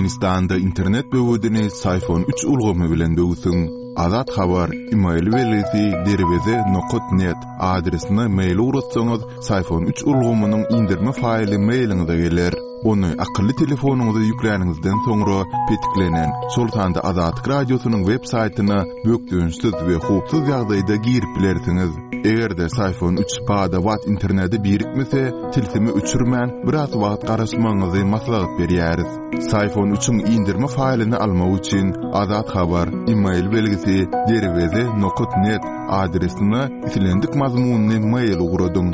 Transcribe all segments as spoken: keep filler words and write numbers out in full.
Türkmenistanda internet böwüdini Sayfon üç ulgamy bilen böwüsüň. Azat habar email welisi derweze nokta net adresine mail uratsaňyz Sayfon üç ulgamynyň indirme faýly mailiňize geler. Onu akıllı telefonunuza yükläningizden soňra petiklenen Sultanda Azatlyk radiosynyň web saýtyna bökdüňsiz we hupsuz ýagdaýda girip bilersiňiz. Egerde Sayfon üç pada wat interneti birikmese, tilsimi üçürmän biraz wagt garaşmaňyzy maslahat berýäris. Sayfon üçüň indirme faýlyny almak üçin Azat habar email belgisi derweze nokta net adresine isilendik mazmunny mail ugradyň.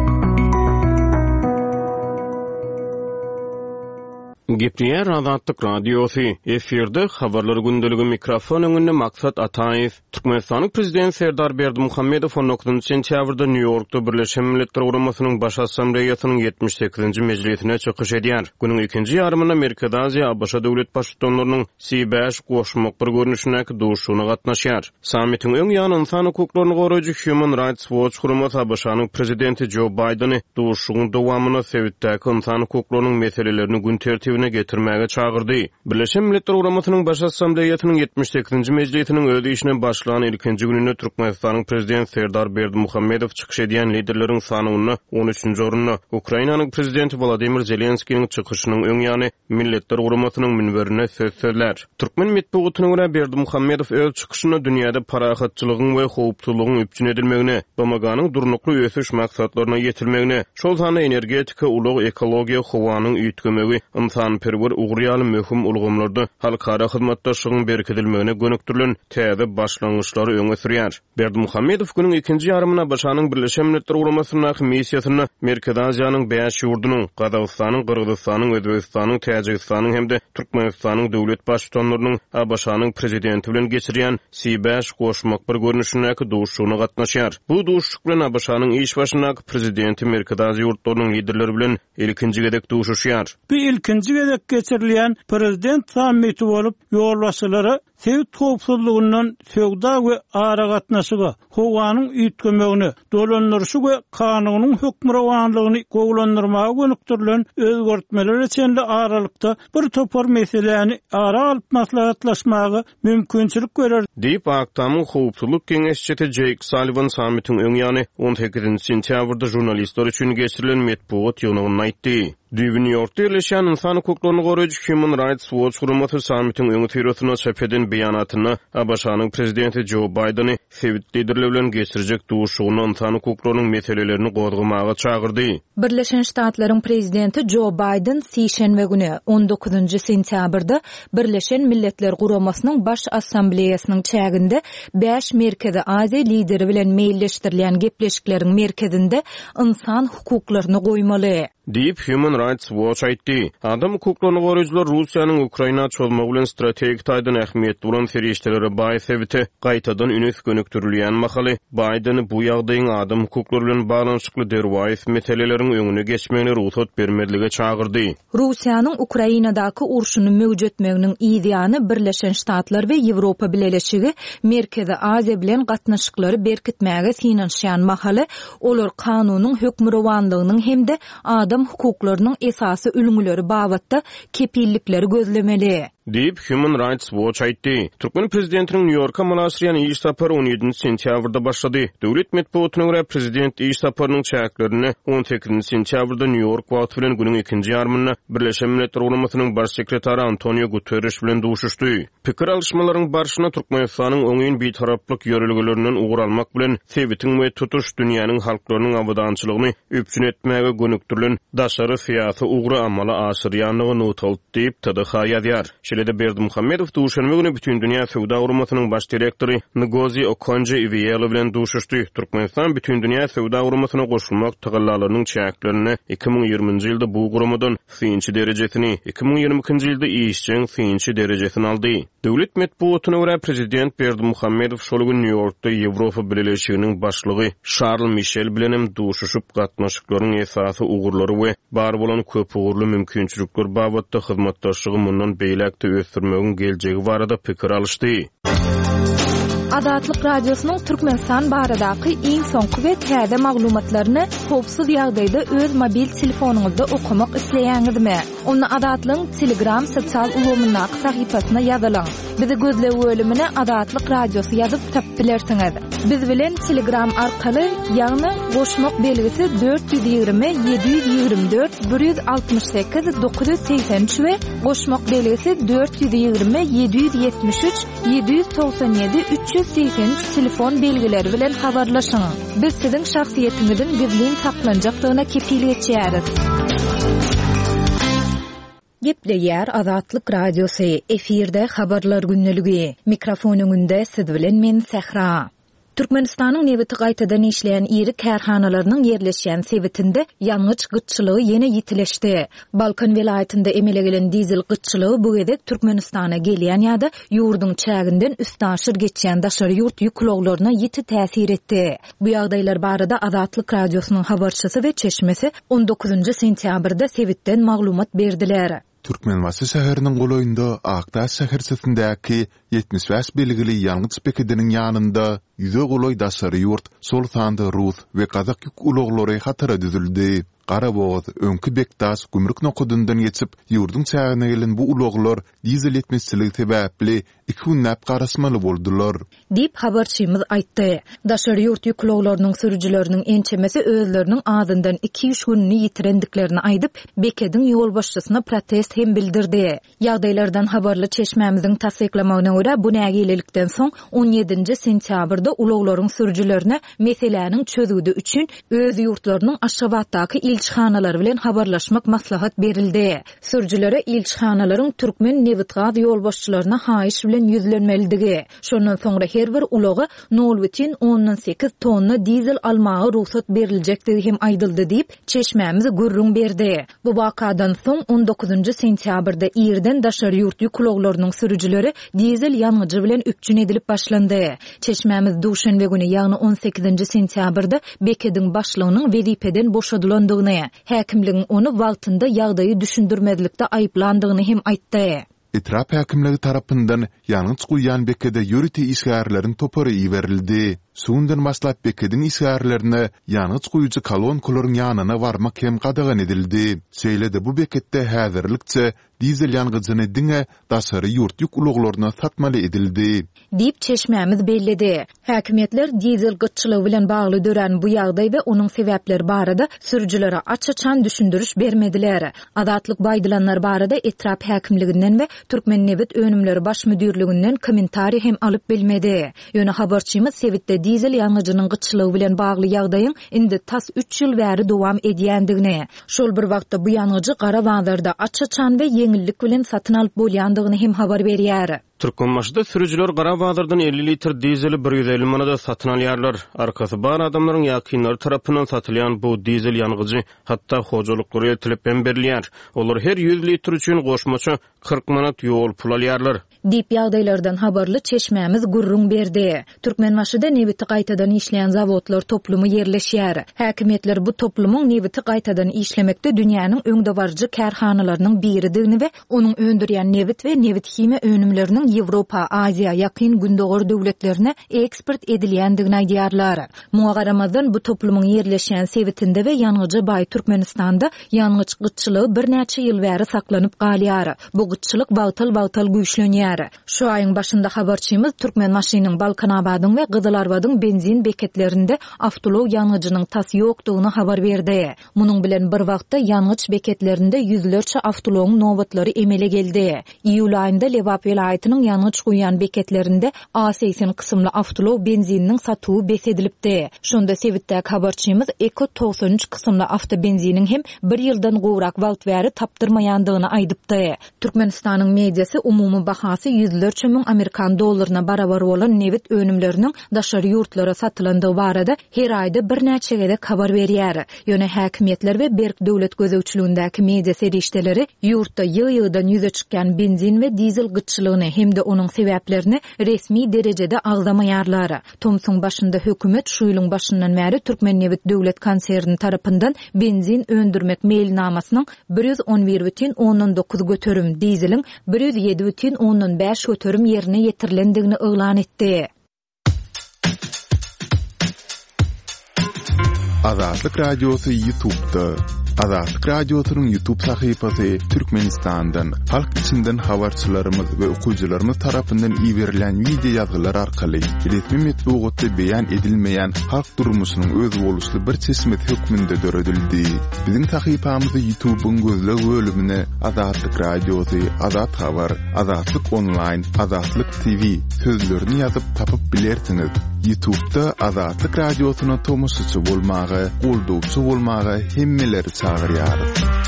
Gepdiýär Azatlyk radiosu efirde habarlar gündeligi mikrofon öňünde Maksat Ataýew. Türkmenistanyň prezidenti Serdar Berdimuhammedow on dokuzunçy sentýabrda New Yorkda Birleşen Milletler Guramasynyň baş assambleýasynyň ýetmiş sekizinçi mejlisine çykyş edýär. Günüň ikinji ýarymynda Amerikada Aziýa A B Ş döwlet başçylarynyň C beş goşmak bir görnüşindäki duşugyna gatnaşýar. Sammitiň öň ýany insan hukuklaryny goraýjy Human Rights Watch guramasy A B Ş'nyň prezidenti Joe Biden'y duşugyň dowamyna sebäpdäki insan hukuklarynyň meselelerini gün tertibine getirmäge çağırdy. Birleşen Milletler Guramasynyň baş assambleýasynyň ýetmiş sekizinçi mejlisiniň öz işine başlanan ilkinji gününde Türkmenistanyň prezidenti Serdar Berdimuhammedow çykyş edýän liderleriň sanyny on üçünçi orunyna, Ukrainanyň prezidenti Volodymyr Zelenskiň çykışynyň öň ýany Milletler Guramasynyň minberine söz sözler. Türkmen medeniýetyne görä Berdimuhammedow öz çykışyny dünýäde parahatçylygyň we howpsuzlygyň üpçün edilmegine, B M G'nyň durnuqly ösüş maksatlaryna ýetilmegine, şol sany energetika, ulug ekologiýa howanyň üýtgemegi, insan perwer ugryýaly möhüm ulgamlarda halkara hyzmatdaşlygyň berkedilmegine gönükdirilen täze başlangyçlary öňe sürýär. Berdimuhammedow günüň ikinji ýarymyna B Ş nyň Birleşen Milletler Guramasynyň missiýasyny Merkezi Aziýanyň beş ýurdunyň, Gazagystanyň, Kyrgyzstanyň, Özbegistanyň, Täjikistanyň hemde Türkmenistanyň döwlet başçylarynyň A B Ş'nyň prezidenti bilen geçirýän C beş goşmak bir görnüşindäki duşugyna gatnaşýar. Bu duşuk bilen A B Ş'nyň iş başyndaky prezidenti Merkezi Aziýa ýurtlarynyň liderleri bilen ilkinji gedek duşuşýar. Bu ilkinji gedek geçirilýän prezident sammiti bolup ýolbaşçylary Sevit howpsuzlygyndan söwda we ara gatnaşyga, howanyň üýtgemegine, dolandyryşy we kanunyň hökmrawanlygyny gowlandyrmaga gönükdirilen özgertmeler içinde aralykda bir topar meseleni ara alyp maslahatlaşmagy mümkinçilik görer. Diýip Aktamyň howpsuzlyk geňeşçisi Jake Sullivan sammitiň öň ýany on sekizinçi sentýabrda jurnalistler üçin geçirilen medeniýet ýygynyny aýtdy. New York'ta ýerleşen insan hukuklaryny goraýjy Human Rights Watch guramasy sammitiň öňe tyrasyna çepeden beýanatyny A B Ş'nyň prezidenti Joe Biden'y Sevit liderleri bilen geçirecek duşugyny insan hukuklarynyň meselelerini gozgamaga çağırdy. Birleşen Ştatlaryň prezidenti Joe Biden sişenbe güni on dokuzunçy sentýabrda Birleşen Milletler Guramasynyň baş assambleýasynyň çäginde beş Merkezi Aziýa lideri bilen meýilleşdirilýän gepleşikleriň merkezinde insan hukuklaryny goýmaly. Deep Human Rights Watch aýtdy. Adam hukuklaryny goraýjylar Russiýanyň Ukraina çolmagy bilen strategik taýdan ähmiýetli bolan ferişdeleri baýsebiti gaýtadan ünes gönükdirilýän mahaly Biden'y bu ýagdaýyň adam hukuklary bilen baglanyşykly derwaýs meselelerini öňüne geçmegine ruhsat bermedlige çağırdy. Russiýanyň Ukrainadaky urşuny möwjütmeginiň ideýany Birleşen Ştatlar we Ýewropa bileşigi Merkezi Aziýa bilen gatnaşyklary berkitmäge synanşýan mahaly olar kanunyň hökmrawanlygynyň hemde adam hukuklarynyň esasy ülgüleri babatda kepillikleri gözlemeli. Deep Human Rights Watch aýtdy. Türkmen prezidentiniň New York'a malaşýan iş sapary on ýedinçi sentýabrda başlady. Döwlet medeniýetyne görä prezident iş saparynyň çäklerini on sekizinçi sentýabrda New York wagt bilen günüň ikinji ýarymynda Birleşen Milletler Guramasynyň baş sekretary Antonio Guterres bilen duşuşdy. Pikir alşmalaryň barşyna Türkmenistanyň öňün bitaraplyk ýörelgelerinden ugur almak bilen sebitiň we tutuş dünýäniň halklarynyň awadançylygyny üpçün etmäge gönükdirilen daşary fiýasy ugry amala aşyrýanlygy notalyp diýip T D H ýazýar. Şeýle Berdimuhammedow duşanma güni bütün dünýä Sowda Guramasynyň baş direktory Ngozi Okonjo-Iweala bilen duşuşdy. Türkmenistan bütün dünýä Sowda Guramasyna goşulmak tagallalarynyň çäklerini iki ming ýygrymynjy ýylda bu guramadan synçy derejesini, iki ming ýygrimi ikinji ýylda işçiň synçy derejesini aldy. Döwlet medeniýetyne görä prezident Berdimuhammedow şol gün New York'ta Ýewropa bileşiginiň başlygy Charles Michel bilen hem duşuşup gatnaşyklaryň esasy ugurlary we bar bolan köp ugurly mümkinçilikler babatda hyzmatdaşlygy mundan beýlekde ösdürmegiň geljegi barada pikir alışdy. Azatlyk Radiosynyň Türkmenistan baradaky iň soňky we täze maglumatlaryny howpsuz ýagdaýda öz mobil telefonuňyzda okumak isleýäňizmi? Onu Azatlyň Telegram sosial ulgamynyň sahypasyna ýazylaň. Bizi gözle bölümine Azatlyk Radiosy ýazyp tapyp bilersiňiz. Biz bilen Telegram arkaly ýagny goşmak belgisi dört yüz ýygrimi yedi yüz ýygrimi dört bir yüz altymyş sekiz dokuz yüz seksen üç we goşmak belgisi dört yüz ýygrimi yedi yüz ýetmiş üç yedi yüz toksan ýedi üç yüz seksen üç telefon belgileri bilen habarlaşyň. Biz siziň şahsiýetiňizin gizlin saklanjakdygyna kepillik etýäris. Gepleýär Azatlyk Radiosy efirde habarlar günneligi. Mikrofon öňünde siz bilen men Sehra. Türkmenistanyň nebeti gaýtadan işleýän iri kärhanalarynyň ýerleşýän sebitinde ýanyç gytçylygy ýene ýitileşdi. Balkan welaýatynda emele gelen dizel gytçylygy bu gedek Türkmenistana gelýän ýa-da ýurduň çäginden üstaşyr geçýän daşary ýurt ýükloglaryna ýiti täsir etdi. Bu ýagdaýlar barada Azatlyk Radiosynyň habarçysy we çeşmesi on dokuzunçy sentýabrda sebitden maglumat berdiler. Türkmenwasy şäheriniň golaýynda Aktaş şähersindäki ýetmiş beş belgili ýalňyç bekidiniň ýanynda ýüze golaý daşary ýurt Sultandy Rus we Kazak ýük uloglary hatara düzüldi. Garaboz, öňkü Bektaş gümrük nokudundan geçip ýurduň çägine gelen bu uloglar dizel etmesçiligi sebäpli iki günnäp garasmaly boldular. Dip habarçymyz aýtdy. Daşary ýurt ýükloglarynyň sürüjileriniň ençemesi özleriniň adyndan iki üç günni ýitirendiklerini aýdyp, Bekediň ýol başçysyna protest hem bildirdi. Ýagdaýlardan habarly çeşmämiziň tasdiklamagyna görä bu nägilelikden soň on ýedinçi sentýabrda uloglaryň sürüjilerine meseleniň çözügi üçin öz ýurtlarynyň aşgabatdaky ilçhanalar bilen habarlaşmak maslahat berildi. Sürüjilere ilçhanalaryň türkmen nebitgaz ýol başçylaryna haýyş bilen ýüzlenmelidigi. Şondan soňra her bir uloga nol бүтүн on sekiz tonna dizel almagy ruhsat beriljekdigi hem aýdyldy diýip çeşmämiz gurrun berdi. Bu wakadan soň on dokuzunçy sentýabrda ýerden daşary ýurt ýükloglarynyň sürüjileri dizel ýanyjy bilen üpçün edilip başlandy. Çeşmämiz duşanbe güni ýagny on sekizinçi sentýabrda Bekediň başlygynyň welipeden boşadylandygyny, häkimligiň onu wagtynda ýagdaýy düşündirmezlikde aýplandygyny hem aýtdy. Etrap häkimligi tarapyndan ýanyç guýan Bekede ýürüti işgärlerini topary iberildi. Suundan maslap Bekediň işgärlerini ýanyç guýujy kolonkaryň ýanyna barmak hem gadagan edildi. Şeýlede bu Beketde häzirlikçe dizel ýangyjyny diňe daşary ýurt ýük uloglaryna satmaly edildi. Dip çeşmämiz bellidi. Häkimetler dizel gytçylygy bilen bagly dören bu ýagdaý we onuň sebäpleri barada sürüjilere açyçan düşündiriş bermediler. Azatlyk baýdylanlar barada etrap häkimliginden we Türkmen Nebit Önümleri baş müdürlüginden kommentari hem alyp bilmedi. Ýöne habarçymyz sebitde dizel ýanyjynyň gytçylygy bilen bagly ýagdaýyň indi tas üç ýyl bäri dowam edýändigini, şol bir wagtda bu ýanyjy Garabazarda açyçan we ýeňillik bilen satyn alyp bolýandygyny hem habar berýär. Türkmenmaşda sürüjiler Garabazardan elli litr dizeli bir yüz elli manada satyn alýarlar. Arkasy bar adamlaryň ýakynlary tarapyndan satylýan bu dizel ýanyjy hatda hojalyklary ýetilip berilýär. Olar her yüz litr üçin goşmaça kırk manat ýol pul alýarlar. Dip ýagdaýlardan habarly çeşmämiz gurrun berdi. Türkmenmaşyda nebiti gaýtadan işleýän zawodlar toplumy ýerleşýär. Häkimetler bu toplumyň nebiti gaýtadan işlemekde dünýäniň öňde barjy kärhanalarynyň biridigini we onuň öndürýän nebit we nebit hime önümleriniň Ýewropa, Aziýa, ýakyn gündogor döwletlerine eksport edilýändigini aýdýarlar. Muňa garamazdan bu toplumyň ýerleşýän sebitinde we ýanyjy baý Türkmenistanda ýanyç gytçylygy bir näçe ýyl bäri saklanyp galýar. Bu gytçylyk bagtal-bagtal güýçlenýär. Şu ayın başında habarçymyz Türkmen maşynyň Balkanabadyň we Gyzylarbadyň benzin beketlerinde avtolog ýanyjynyň tas ýokdugyny habar berdi. Munyň bilen bir wagtda ýanyç beketlerinde yüzlerçe avtologyň nobatlary emele geldi. İýul aýynda Lebap welaýatynyň ýanyç guýan beketlerinde A seksen kysymly avtolog benzininiň satywy besedilipdi. Şonda sebitdäki habarçymyz Eko doksan üç kysymly avtobenziniň hem bir ýyldan gowrak wagt bäri tapdyrmaýandygyny aýdypdy. Türkmenistanyň mediasy umumy bahasy yüzlerçe müň Amerikan dollaryna barabar bolan nebit önümleriniň daşary ýurtlara satylandygy barada her aýda bir näçe gedek habar berýär. Ýöne häkimetler we berk döwlet gözegçiligindäki media serişdeleri ýurtda ýygy-ýygydan ýüze çykkan benzin we dizel gytçylygyny hemde onuň sebäplerini resmi derejede agzamaýarlar. Tomsun başynda hökümet şu ýylyň başyndan bäri Türkmen Nebit döwlet konserni tarapyndan benzin öndürmek mailnamasynyň bir yüz on bir бүтүn on dokuz götürüm dizeliň bir yüz ýedi бүтүn on beş götürüm ýerine ýetirilendigini yglan etdi. Azatlyk Radiosu YouTube'da. Azatlyk Radiosu'nun YouTube sayfasy Türkmenistan'dan, halk içinden habarçylarymyz we okuyjylarymyz tarapyndan iýerilen video ýazgylar arkaly resmi metbuatda beýan edilmeýän halk durmuşynyň öz boluşly bir çeşmet hökmünde döredildi. Biziň sayfamyzy YouTube'un gözleg bölümine Azatlyk Radiosu, Azat Habar, Azatlyk Online, Azatlyk T V sözlerini ýazyp tapyp bilersiňiz. YouTube'da Azatlyk Radiosu'na tomoşçy bolmagy, goldowçy bolmagy hemmeleri çağırýar.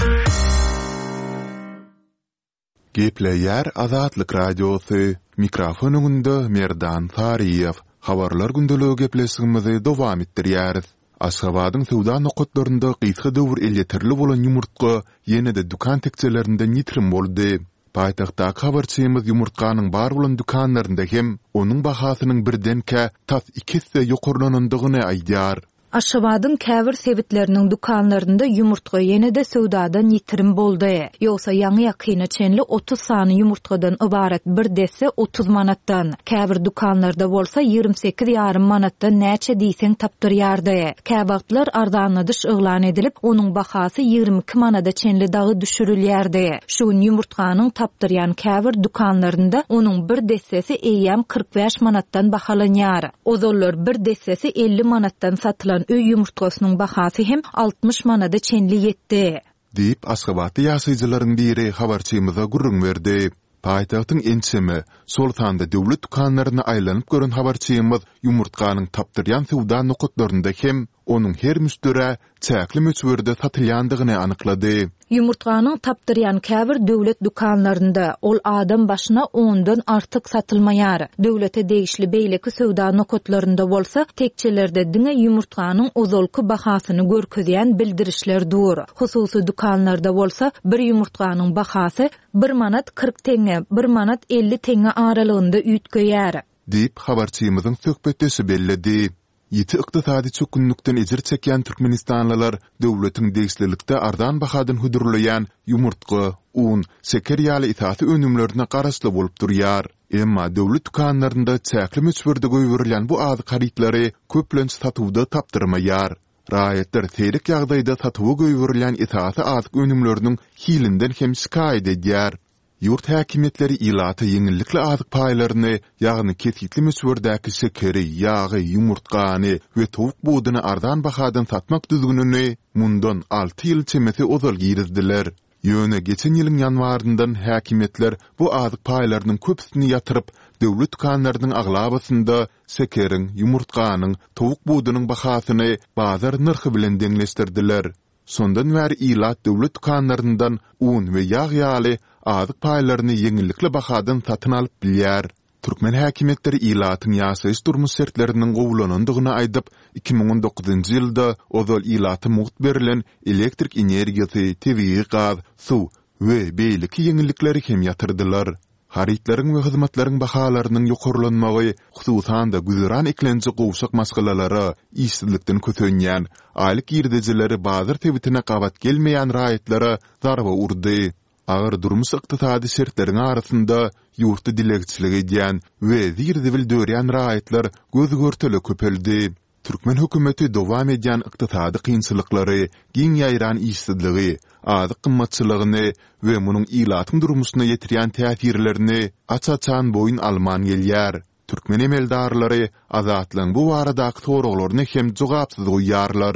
Gepleýär Azatlyk Radiosu. Mikrofon öňünde Merdan Fariýew. Habarlar gündeligi gepleşigimizi dowam etdirýäris. Aşgabatyň sowda nokatlarynda gysga döwür elýeterli bolan ýumurtga ýene-de dukan tekçelerinde nitrim boldy. Paýtagtda habarçymyz ýumurtkanyň bar bolan dukanlarynda hem onuň bahasynyň birdenke tas iki hisse ýokurlanandygyny aýdýar. Aşgabatyň käbir sebitleriniň dukanlarynda ýumurtga ýene-de sowdada nitrim boldy. Ýogsa ýaňy ýakyna çenli otuz sany ýumurtgadan ibaret bir desse otuz manatdan, käbir dukanlarda bolsa ýygrimi sekiz ýarym manatdan näçe diýseň tapdyrýardy. Käbagtlar arzanydyş yglan edilip, onuň bahasy ýygrimi iki manada çenli dagy düşürilýärdi. Şu ýumurtkanyň tapdyrýan käbir dukanlarynda onuň bir dessesi eýýäm kırk beş manatdan bahalanýar. Ozollar bir dessesi elli manatdan satylan öý ýumurtgasynyň bahasy hem altmış manada çenli ýetdi. Diýip Aşgabatda ýaşaýjylaryň biri habarçymyza gurrun berdi. Paýtagtyň ençemi sol tanda döwlet dukanlaryna aýlanyp gören habarçymyz ýumurtkanyň tapdyrýan sowda nokatlarynda hem onuň her müştere çäkli möçberde satylýandygyny anyklady. Ýumurtkanyň tapdyrýan käbir döwlet dukanlarynda ol adam başyna ondan artyk satylmaýar. Döwlete degişli beýleki sowda nokatlarynda bolsa, tekçelerde diňe ýumurtkanyň ozolky bahasyny görkezýän bildirişler dur. Hususy dukanlarda bolsa, bir ýumurtkanyň bahasy bir manat kırk teňe, bir manat elli teňe aralygynda üýtgeýär. Diýip habarçymyzyň söhbetdesi belledi. Ýeti ykdysady çökünlükden ejir çekýän türkmenistanlylar döwletiň degişlilikde ardan bahadan hudurlayan ýumurtga, un, şeker ýaly itaty önümlerine garaşly bolup durýar. Emma döwlet dukanlarynda çäkli möçberde goýurylan bu az harytlary köplenç satywda tapdyrmaýar. Raýatlar terik ýagdaýda satywy goýurylan itaty az önümleriniň hilinden hem şikaýet edýär. Yurt häkimetleri ilaty ýeňillikli azyk paýlaryny, ýagny kesitli möçberdäki şekeri, ýagy, ýumurtkany we towuk budyny ardan bahadan satmak düzgünini mundan alty ýyl çemesi ozal girizdiler. Ýöne geçen ýylyň ýanwaryndan häkimetler bu azyk paýlarynyň köpsini ýatyryp, döwlet dukanlarynyň aglabasynda şekeriň, ýumurtkanyň, towuk budynyň bahasyny bazar narhy bilen deňleşdirdiler. Sondan bäri ilat döwlet dukanlaryndan un we ýag ýaly azyk paýlaryny ýeňillikli bahadan satyn alyp bilýär. Türkmen häkimetleri ilatyň ýaşaýyş durmuş şertleriniň gowulanandygyny aýdyp, iki ming on dokuzynjy ýylda ozal ilaty muht berilen elektrik energiýasy, tebii gaz, suw we beýleki ýeňillikleri hem ýatyrdylar. Harytlaryň we hyzmatlaryň bahalarynyň ýokurlanmagy, hususan da güzran eklenji gowşak masgalalary, işsizlikden kötönýän, aýlyk ýerdejileri bazar tebitine gabat gelmeýän raýatlara zarba urdy. Agar durmuş ykdysady şertleriň arasynda ýurtda dilegçilik edýän we zirdi bildirýän raýatlar göz görteli köpeldi. Türkmen hökümeti dowam edýän ykdysady kynçylyklary, giň ýaýran işsizligi, azyk gymmatçylygyny we munyň ilatyň durmuşyna ýetirýän täsirlerini açaçan boyun alman gelýär. Türkmen emeldarlary azatlyň bu baradaky soraklaryny hem jogapsyz goýýarlar.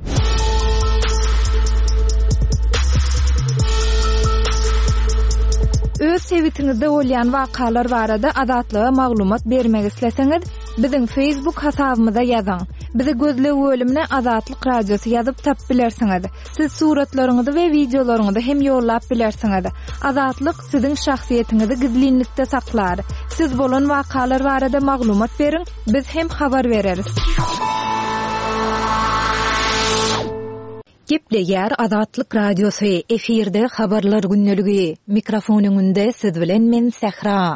Öz sebitiňizde bolýan wakalar barada azatlyga maglumat bermek isleseňiz, biziň Facebook hasabymyza ýazyň. Bizi gözle bölümine Azatlyk Radiosu ýazyp tap bilersiňiz. Siz suratlaryňyzy we videolaryňyzy hem ýollap bilersiňiz. Azatlyk siziň şahsiýetiniňizi gizlinlikde saklar. Siz bolan wakalar barada maglumat beriň, biz hem habar bereriz. Gepleýär Azatlyk Radiosu efirde habarlar günneligi. Mikrofonyňynda siz bilen men Sehra.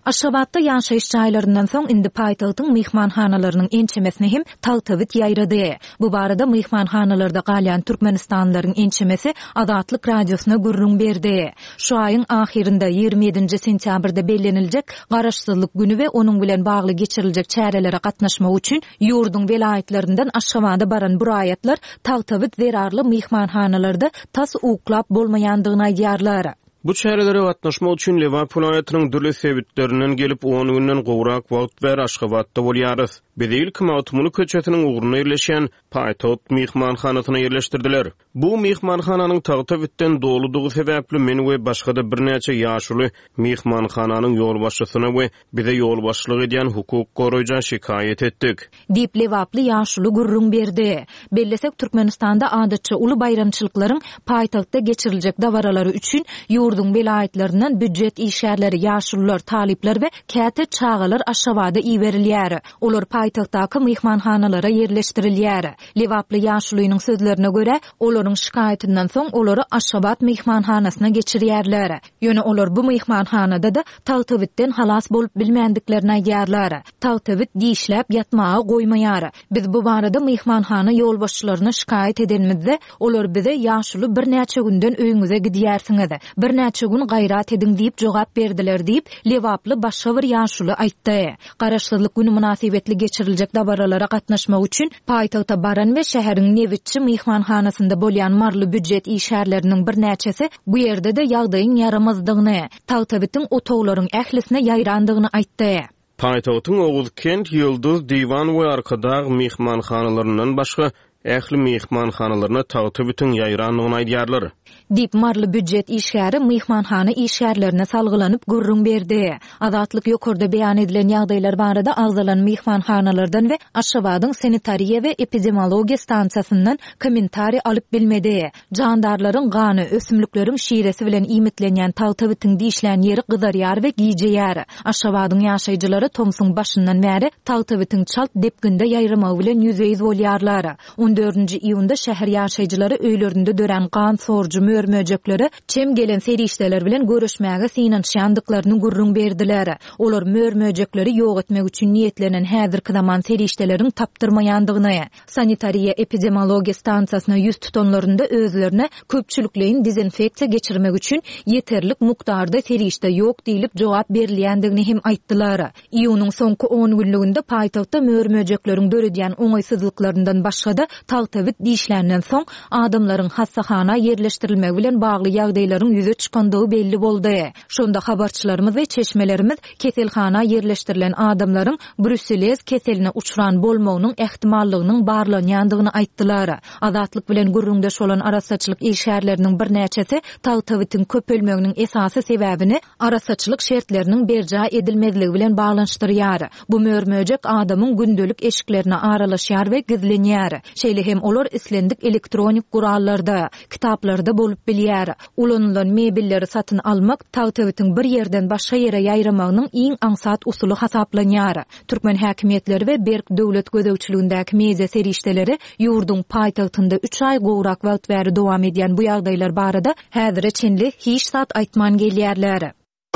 Aşgabatda ýaşaýyş jaýlaryndan soň indi paýtagtyň mehmanhanalarynyň ençemesine hem tagtabyt ýaýrady. Bu barada mehmanhanalarda galýan türkmenistanlylaryň ençemesi Azatlyk radiosuna gurrun berdi. Şu aýyň ahirinde ýygrimi ýedinji sentýabrda bellenilejek garaşsyzlyk güni we onuň bilen bagly geçiriljek çärelere gatnaşmak üçin ýurdun welaýatlerinden Aşgabada baran buraýatlar tagtabyt zerarly mehmanhanalarda tas uklap bolmaýandygyny aýdýarlar. Bu çärelere gatnaşmak üçin Liverpool aýatynyň dürli sebeplerinden gelip on günden gowrak wagt ber Aşgabatda bolýarys. Bedil Kymawtmuny köçetiniň ugruny ýerleşen paýtagyt mehmanhanasyna ýerleşdirdiler. Bu mehmanhananyň tagtabitden doludygy sebäpli men we başga-da birnäçe ýaşuly mehmanhananyň ýolbaşçysyna we bize ýolbaşçylyk edýän hukuk goraýjy şikaýet etdik. Dip Lewaply ýaşuly gurrun berdi. Bellesek Türkmenistanda adatça uly bayramçylyklaryň paýtagtda geçiriljek dawaralary üçin ýurdun welaýatlerinden büdjet işgärleri ýaşulylar, talipler we käte çağalar Aşgabada iýerilýär. Olar paýtagtdaky mehmanhanalara ýerleşdirilýär. Lewaply ýaşulynyň sözlerine görä, olaryň şikaýetinden soň olary Aşgabat mehmanhanasyna geçirýärler. Ýöne olar bu mehmanhanada da tagtabitden halas bolup bilmendiklerini aýdýarlar. Tagtabit diýişläp ýatmagy goýmaýar. Biz bu barada mehmanhana ýolbaşçylaryna şikaýet edenmizde olar bize ýaşuly birnäçe günden öýüňize gidýärsiňiz. Birnäçe gün gaýrat ediň diýip jogap berdiler diýip Lewaply başga bir ýaşuly aýtdy. Garaşsyzlyk güni münasibetli geçiriljek dabaralara gatnaşmak üçin paýtagta baran we şäheriň Newitçi mehmanhanasynda bolýan marly büdjet işgärleriniň birnäçesi bu ýerde de ýagdaýyň ýaramazdygyny, tagtabitiň otowlaryň ählisine ýaýrandygyny aýtdy. Paýtagtyň Oğuz Kent, Ýyldız, Diwan we Arkadag mehmanhanalaryndan başga ähli mehmanhanalaryna tagtabitiň ýaýrandygyny aýdýarlar. Dip marly büdjet işgäri mehmanhana işgärlerine salgylanyp gurrun berdi. Azatlyk ýokurda beýan edilen ýagdaýlar barada agzalan mehmanhanalardan we Aşgabatyň sanitariýa we epidemiologiýa stansiýasyndan kommentari alyp bilmedi. Jandarlaryň gany, ösümlikleriň şiresi bilen imitlenýän tagtabitiň diýişlän ýeri gyzarýar we giýjeýär. Aşgabatyň ýaşaýjylary Tomsun başyndan bäri tagtabitiň çalt depginde ýaýramagy bilen ýüzeýiz bolýarlar. on dördünji iýunda şäher ýaşaýjylary öýlerinde dören gan sorjy mörmöjekleri çem gelen ferişdeler bilen görüşmäge synanşandyklaryny gurrun berdiler. Olar mörmöjekleri ýok etmek üçin niýetlenen häzirki zaman ferişdeleriň tapdyrmaýandygyny, sanitariýa epidemiologiýa stansiýasyna ýüz tutanlarynda özlerine köpçülikleýin dezinfeksiýa geçirmek üçin ýeterlik mukdarda ferişde ýok diýilip jogap berilýändigini hem aýtdylar. Iýunyň soňky on günliginde paýtagtda mörmöjekleriň döredýän oňaýsyzlyklaryndan başga da tagtabit diýişlerinden soň adamlaryň hassahana ýerleşdirilmegi bilen bagly ýagdaýlaryň ýüze çykandygy belli boldy. Şonda habarçylarymyz we çeşmelerimiz keselhana ýerleşdirilen adamlaryň Brüsseles keseline uçuran bolmagynyň ähtimallygynyň barlanýandygyny aýtdylar. Azatlyk bilen gurrundaş bolan arasaçylyk işgärleriniň birnäçesi tagtabitiň köpelmeginiň esasy sebäbini arasaçylyk şertleriniň berja edilmezligi bilen baglanşdyrýar. Bu mörmöjek adamyň gündelik eşiklerine aralaşýar we gizlenýär. Şeýle hem olar islendik elektronik gurallarda, kitaplarda bolup bilýär. Ulanylan mebelleri satyn almak tagtabitiň bir ýerden başga ýere ýaýramagynyň iň aňsat usuly hasaplanýar. Türkmen häkimetleri we Berk döwlet gözegçiligindäki meze serişdeleri ýurdun paýtagtynda üç ay gowrak wagt bäri dowam edýän bu ýagdaýlar barada häzir çenli hiç sat aýtman gelýärler.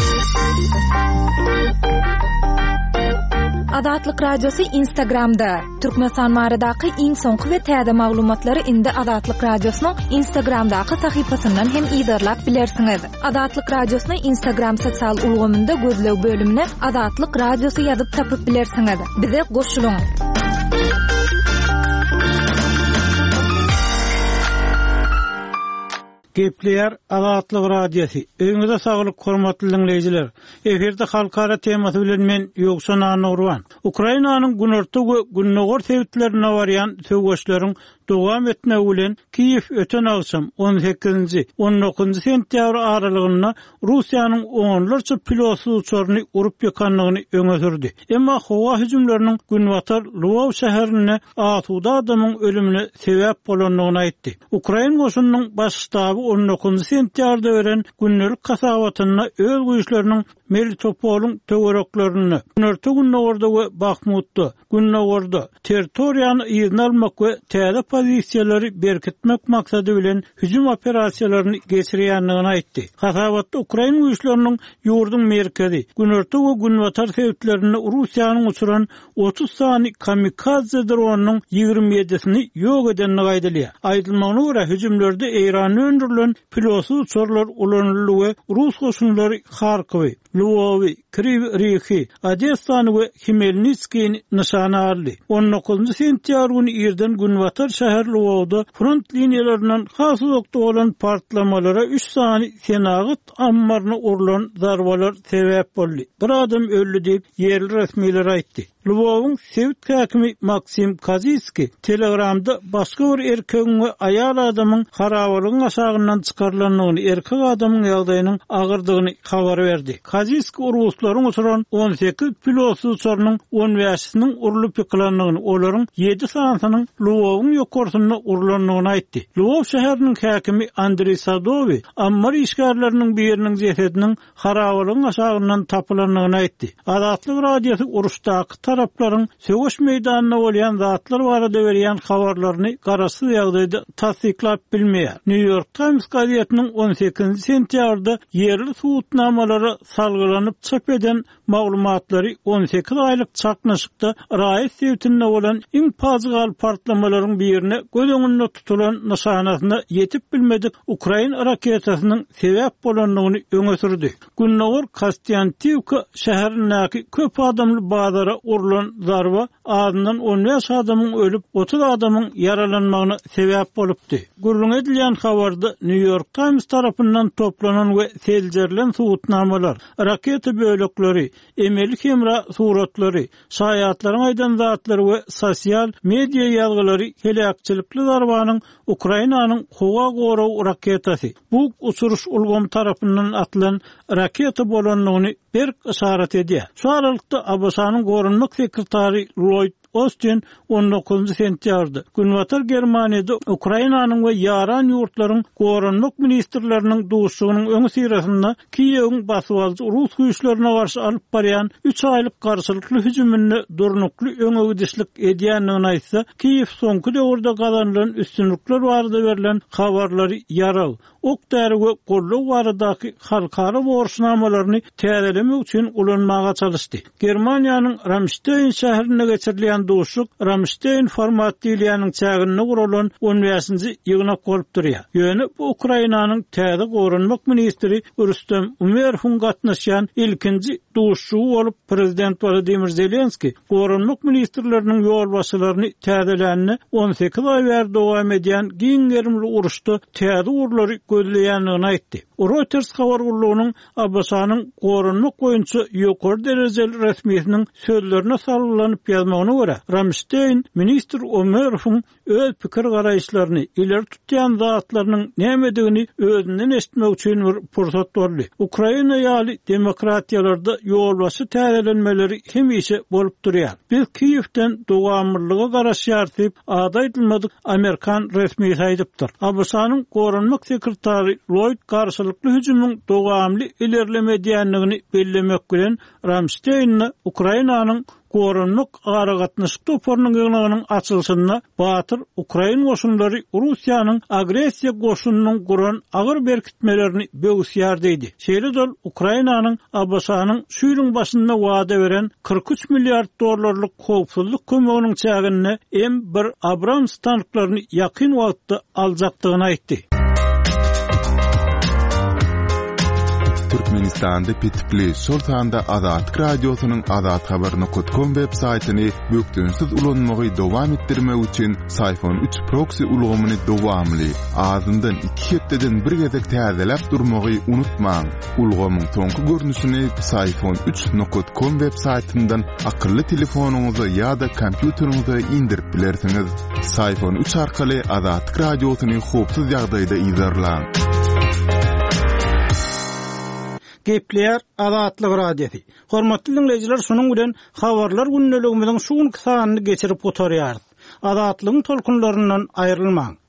Azatlyk radiosu Instagramda. Türkmenistan baradaky iň soňky we täze maglumatlary indi Azatlyk radiosynyň Instagramdaky sahypasyndan hem ýazarlap bilersiňiz. Azatlyk radiosyny Instagram sosial ulgamynda gözlew bölümine Azatlyk radiosu ýazyp tapyp bilersiňiz. Bize goşulyň. Gepleýär Azatlyk radiosu. Öňüňizde saglyk hormatly dinleýijiler. Eferde halkara temasy bilen men Ýogsan Anurwan. Ukrainanyň günorta we günnogor sebäplerine barýan söwgeçleriň dowam etmegi bilen Kiýew öten agşam on sekizinji on dokuzunji sentýabr aralygyna Russiýanyň onlarça pilotly uçaryny urup ýakanlygyny öňe sürdi. Emma howa hüjümleriniň günwatar Lwow şäherine atuda adamyň ölümine sebäp bolanlygyny aýtdy. Ukraina goşunynyň baş ştaby on dokuzunji sentýabrda beren günnelik kasabatyna öz güýçleriniň Melitopol'un töwereklerini, Günörtü Günnogorda we Bakhmutda, Günnogorda territoriýany ýygyna almak we täze pozisiýalary berkitmek maksady bilen hüjüm operasiýalaryny geçirýändigini aýtdy. Hasabatda Ukraina güýçleriniň ýurdun merkezi, Günörtü we Günwatar hewtlerini Russiýanyň uçuran otuz sany kamikaze dronunyň ýigirmi ýedisini ýok edenini gaýdylýar. Aýdylmagyna görä hüjümlerde Eýran öndürilen pilotsuz uçurlar ulanyldy we Rus goşunlary Kharkiw, Lwow, Kryv Rihi, Odessa we Khmelnytskiy nişana aldy. on dokuzunçy sentýabr güni ýerden Günwatar şäher Lwowda front liniýalarinden hasy wagtda bolan partlamalara üç sany senagat ammaryny urulan zarbalar sebäp boldy. Bir adam öldü diýip ýerli resmiýetler aýtdy. Lwow'un Sewit häkimi Maksim Kazyski Telegramda başga bir erkegiň we aýal adamyň harabalygyň aşagyndan çykarylanyny, erkek adamyň ýagdaýynyň agyrdygyny habar berdi. Kazyski Ruslaryň uçuran on sekiz pilotsuz uçarynyň on beşisiniň urulyp ýykylandygyny, olaryň yedi sanynyň Lwow'un ýokarsyna urulanyny aýtdy. Lwow şäheriniň häkimi Andrey Sadowy ammar işgärleriniň biriniň jesediniň harabalygyň aşagyndan tapylanyny aýtdy. Azatlyk radiosu uruşdaky taraplaryň söwüş meýdanyna bolýan zatlar barada berýän habarlaryny garaşsyz ýagdaýda tasdiklap bilmeýär. New York Times gazetiniň on sekizinçi sentýabrda ýerli suwutnamalary salgylanyp çap eden maglumatlary on sekiz aýlyk çaknaşykda Raýat Sewitinde bolan iň pazygal partlamalaryň birine göz öňünde tutulan nişanasyna ýetip bilmedik Ukraina raketasynyň sebäp bolanlygyny öňe sürdi. Günnogor Kostyantywka şäherindäki köp adamly bazara urulan zarba adından on beş adamyň ölüp otuz adamyň yaralanmagyna sebäp bolupdy. Gurrun edilýän habarda New York Times tarapyndan toplanan we seljerilen suwutnamalar, raketa bölekleri, emeli kamera suratlary, şaýatlaryň aýdan zatlary we sosial media ýazgylary helakçylikli zarbanyň Ukrainanyň howa goraw raketasy. Bu uçuruş ulgam tarapyndan atylan raketa bolanlygyny bir işaret edýär. Şu aralykda A B S-nyň gorunmak sekretary Lloyd Austin on dokuzunçy sentýabrda Günwatar Germaniýada Ukrainanyň we ýaran ýurtlaryň gorunmak ministrleriniň duşugynyň öňü sirasynda Kiýewiň basyp aldy Rus güýçlerine garşy alyp barýan üç aýlyk garşylykly hüjümini durnukly öňe gidişlik edýändigini aýtsa, Kiýew soňky döwürde gazanylan üstünlükler barada berilen habarlary ýaraw, okdary we gollaw baradaky halkara borçnamalaryny täzelemek üçin ulanmaga çalışdy. Germaniýanyň Ramstein şäherine geçirilýän duşuk Ramstein format diýilýäniň çägini guralan on beşinçi ýygyna bolup durýar. Ýöne bu Ukrainanyň täze gorunmak ministri Rüstem Umerowň gatnaşýan ilkinji duşugy bolup prezident Volodymyr Zelenski gorunmak ministrleriniň ýol başlaryny täzelänini on sekiz aý bäri dowam edýän giň gerimli uruşda täze urlary gözleýändigini aýtdy. Reuters habar gurulunyň A B S-nyň gorunmak goýunçy ýokary derejeli resmiýetiniň sözlerine salgylanyp ýazmagyna görä, Ramstein ministr Umerowň öz pikir garaýşlaryny ileri tutýan zatlarynyň nämedigini özünden eşitmek üçin bir pursat berdi. Ukraina ýaly demokratiýalarda ýolbaşy täzelenmeleri hemişe bolup durýar. Biz Kiýewden dowamlılıga garaşy ýartyp adaýdylmadyk Amerikan resmiýeti aýdypdyr. A B S-nyň gorunmak sekretary Lloyd garşylykly hüjümüň dowamly ilerleme edýändigini bellemek bilen Ramsteinni Ukrainanyň gorunmak aragatnaşyk toparynyň ýygynyň açylyşyna batyr Ukraina goşunlary Russiýanyň agresiýa goşunynyň guran agyr berkitmelerini böwüsýär diýdi. Şeýle Ukrainanyň A B S-nyň şu ýylyň başynda wada beren kırk üç milliard dollarlyk howpsuzlyk kömeginiň çägini M bir Abrams tanklaryny ýakyn wagtda aljakdygyny aýtdy. Türkmenistanda pitipli Sultanda Azat radiosynyň azat habar nokta com web saytyny bökdünsiz ulanmagy dowam etdirmek üçin Sayfon üç proxy ulgamyny dowamly azyndan iki hepdeden bir gezek täzelep durmagy unutmaň. Ulgamyň soňky görnüşini Sayfon üç nokta com web saytyndan akylly telefonuňyza ýa-da kompýuteriňize indirip bilersiňiz. Sayfon üç arkaly Azat radiosyny howpsuz ýagdaýda izlerläň. Gepler Azatlyk radiosu. Hormatly dinleyijiler, şunuň bilen habarlar günneligimiziň şu günki sanyny geçirip oturýar. Azatlygyň tolkunlaryndan aýrylmaň.